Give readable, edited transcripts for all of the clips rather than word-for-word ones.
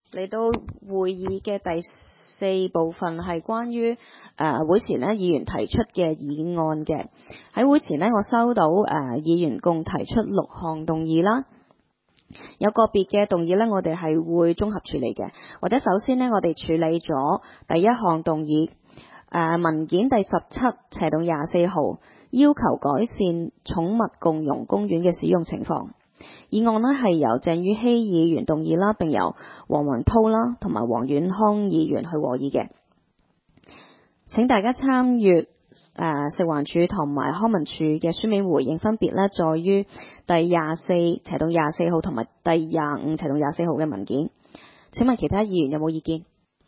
嚟到會議嘅第4部分係關於會前呢議員提出嘅議案嘅。喺會前呢，我收到議員共提出6項動議啦。有個別嘅動議呢，我哋係會綜合處理嘅。或者首先呢，我哋處理咗第1項動議，文件第17/24號，要求改善寵物共融公園嘅使用情況。議案呢係由鄭宇希議員動議啦，並由黃宏濤啦同埋黃遠康議員去和議嘅。請大家參閱食環署同埋康文署嘅書面回應，分別呢在於第24/24號同埋第25/24號嘅文件。請問其他議員有冇意見？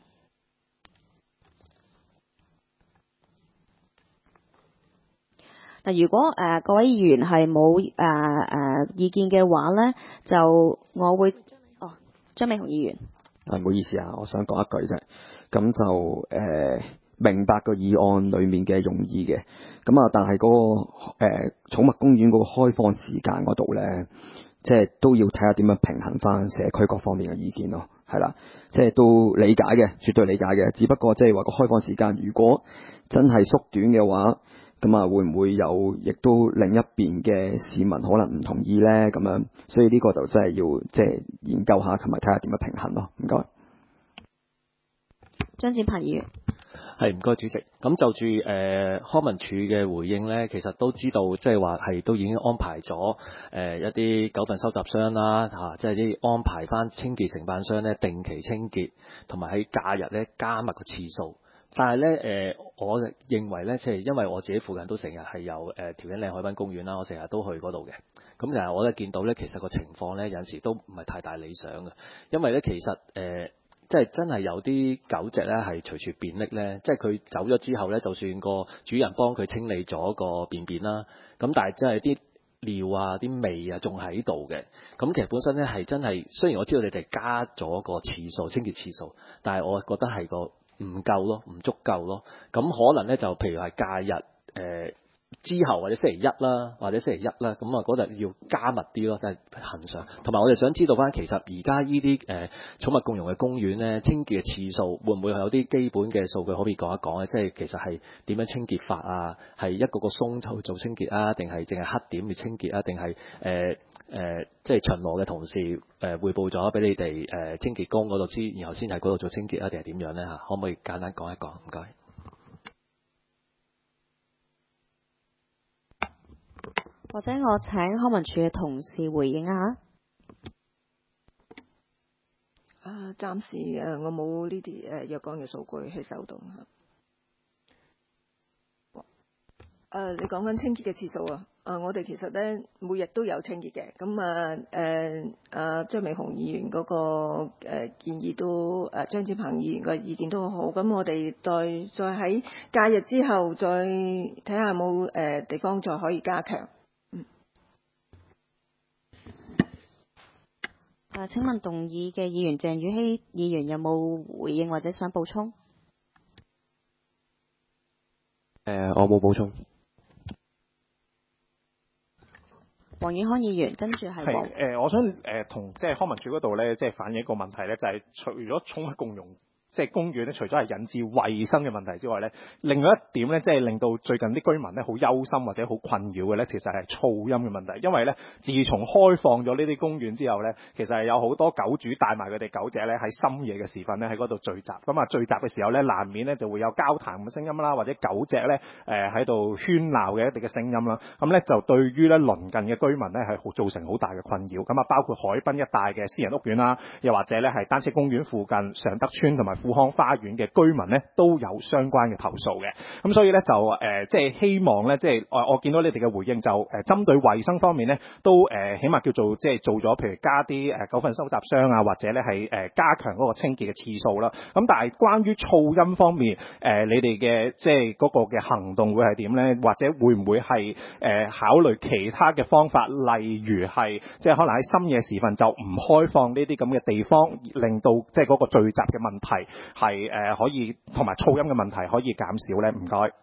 嗱，如果各位議員係冇意見嘅話呢，就我會張美雄議員。 唔好意思啊，我想講一句啫。咁就明白個議案裡面嘅用意嘅。咁啊，但係嗰個寵物公園嗰個開放時間嗰度咧，即係都要睇下點樣平衡翻社區各方面嘅意見咯。係啦，即係都理解嘅，絕對理解嘅。只不過即係話個開放時間，如果真係縮短嘅話，咁啊，會唔會有亦都另一邊嘅市民可能唔同意咧？咁樣，所以呢個就真係要即係研究下，同埋睇下點樣平衡咯。唔該。 張展鵬議員。 係，唔該主席。咁就住康文署嘅回應咧，其實都知道即係話係都已經安排咗一啲狗糞收集箱啦嚇，即係啲安排翻清潔承辦商咧定期清潔，同埋喺假日咧加密個次數。但係咧我認為咧，即係因為我自己附近都成日係有調景嶺海濱公園啦，我成日都去嗰度嘅。咁但係我咧見到咧，其實個情況咧有陣時都唔係太大理想嘅，因為咧其實即係真係有啲狗隻咧係隨處便溺咧，即係佢走咗之後咧，就算個主人幫佢清理咗個便便啦，咁但係真係啲尿啊、啲味啊仲喺度嘅。咁其實本身咧係真係，雖然我知道你哋加咗個次數清潔次數，但係我覺得係個唔夠咯，唔足夠咯。咁可能咧就譬如係假日之後或者星期一啦，或者星期一啦，咁啊嗰日要加密啲咯，即係恆常。同埋我哋想知道翻，其實而家呢啲寵物共融嘅公園咧，清潔嘅次數會唔會有啲基本嘅數據可以講一講咧？即係其實係點樣清潔法啊？係一個個松去做清潔啊，定係淨係黑點去清潔啊？定係即係巡邏嘅同事匯報咗俾你哋清潔工嗰度知，然後先喺嗰度做清潔啊？定係點樣咧嚇？可唔可以簡單講一講？唔該。 或者我請康文署嘅同事回應一下。 暫時我冇呢啲若干嘅數據去手動嚇。你講緊清潔嘅次數啊？我哋其實咧每日都有清潔嘅。咁張美雄議員嗰個建議都張展鵬議員嘅意見都好。咁我哋再喺假日之後再睇下有冇地方再可以加強。 請問動議嘅議員鄭宇希議員有冇回應或者想補充？ 我冇補充。 黃遠康議員，跟住係我想同即係康文署嗰度咧，即係反映一個問題咧，就係除咗寵物共融即係公園咧，除咗係引致衞生嘅問題之外咧，另外一點咧，即係令到最近啲居民咧好憂心或者好困擾嘅咧，其實係噪音嘅問題。因為咧，自從開放咗呢啲公園之後咧，其實係有好多狗主帶埋佢哋狗隻咧喺深夜嘅時分咧喺嗰度聚集。咁啊聚集嘅時候咧，難免咧就會有交談嘅聲音啦，或者狗隻咧喺度喧鬧嘅一啲嘅聲音啦。咁咧就對於咧鄰近嘅居民咧係造成好大嘅困擾。咁啊包括海濱一帶嘅私人屋苑啦，又或者咧係單車公園附近常德邨同埋富康花園嘅居民咧都有相關嘅投訴嘅。咁所以咧就即係希望咧，即係我見到你哋嘅回應就針對衞生方面咧都起碼叫做即係做咗，譬如加啲狗糞收集箱啊，或者咧係加強嗰個清潔嘅次數啦。咁但係關於噪音方面你哋嘅即係嗰個嘅行動會係點咧？或者會唔會係考慮其他嘅方法，例如係即係可能喺深夜時分就唔開放呢啲咁嘅地方，令到即係嗰個聚集嘅問題係可以同埋噪音嘅問題可以減少咧？唔該。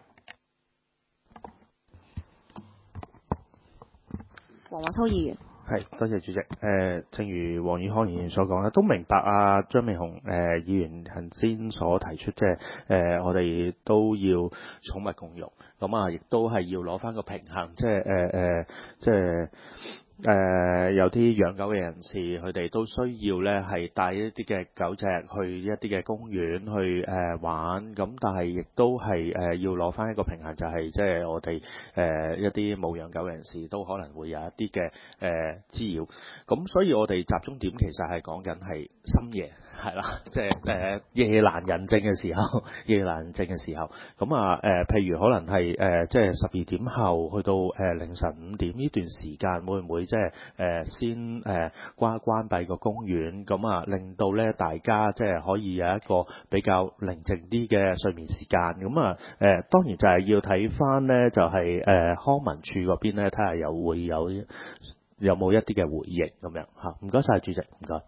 黃宏濤議員。 係，多謝主席。正如黃宇康議員所講啦，都明白啊張美雄議員頭先所提出，即係我哋都要寵物共融，咁啊，亦都係要攞翻個平衡，即係有啲養狗嘅人士，佢哋都需要咧係帶一啲嘅狗隻去一啲嘅公園去玩，咁但係亦都係要攞翻一個平衡，就係即係我哋一啲冇養狗人士都可能會有一啲嘅滋擾，咁所以我哋集中點其實係講緊係深夜係啦，即係夜闌人靜嘅時候，夜闌人靜嘅時候，咁啊譬如可能係即係12點後去到凌晨5點呢段時間，會唔會即係先關閉個公園，咁啊令到咧大家即係可以有一個比較寧靜啲嘅睡眠時間，咁啊當然就係要睇翻咧就係康文署嗰邊咧睇下有冇一啲嘅回應咁樣嚇。唔該晒主席，唔該。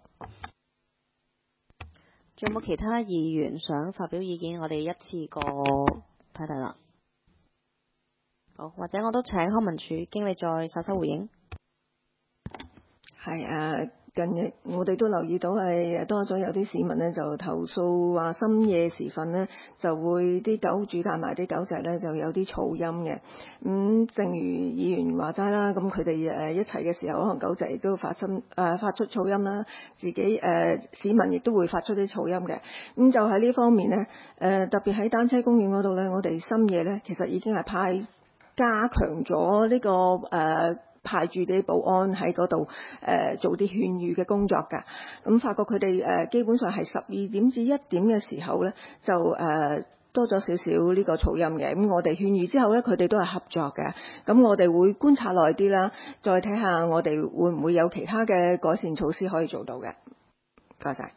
仲有冇其他議員想發表意見？我哋一次過睇睇啦。好，或者我都請康文署經理再稍稍回應。 係近日我哋都留意到係多咗有啲市民呢就投訴話深夜時分呢就會啲狗主帶埋啲狗隻呢就有啲噪音嘅。正如議員話齋啦，咁佢哋一齊嘅時候，可能狗隻亦都發出噪音啦，自己市民亦都會發出啲噪音嘅。咁就喺呢方面呢，特別喺單車公園嗰度呢，我哋深夜呢其實已經係加強咗呢個派住啲保安喺嗰度做啲勸喻嘅工作㗎。咁發覺佢哋基本上係12點至1點嘅時候咧，就多咗少少呢個噪音嘅。咁我哋勸喻之後咧，佢哋都係合作嘅。咁我哋會觀察耐啲啦，再睇下我哋會唔會有其他嘅改善措施可以做到嘅。唔該晒。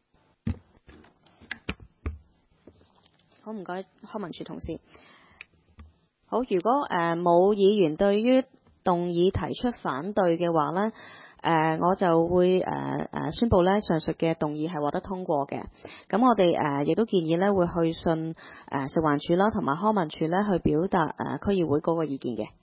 好，唔該康文署同事。好，如果冇議員對於動議提出反對嘅話呢，我就會宣佈呢上述嘅動議係獲得通過嘅。咁我哋亦都建議呢會去信食環署啦同埋康文署呢去表達區議會嗰個意見嘅。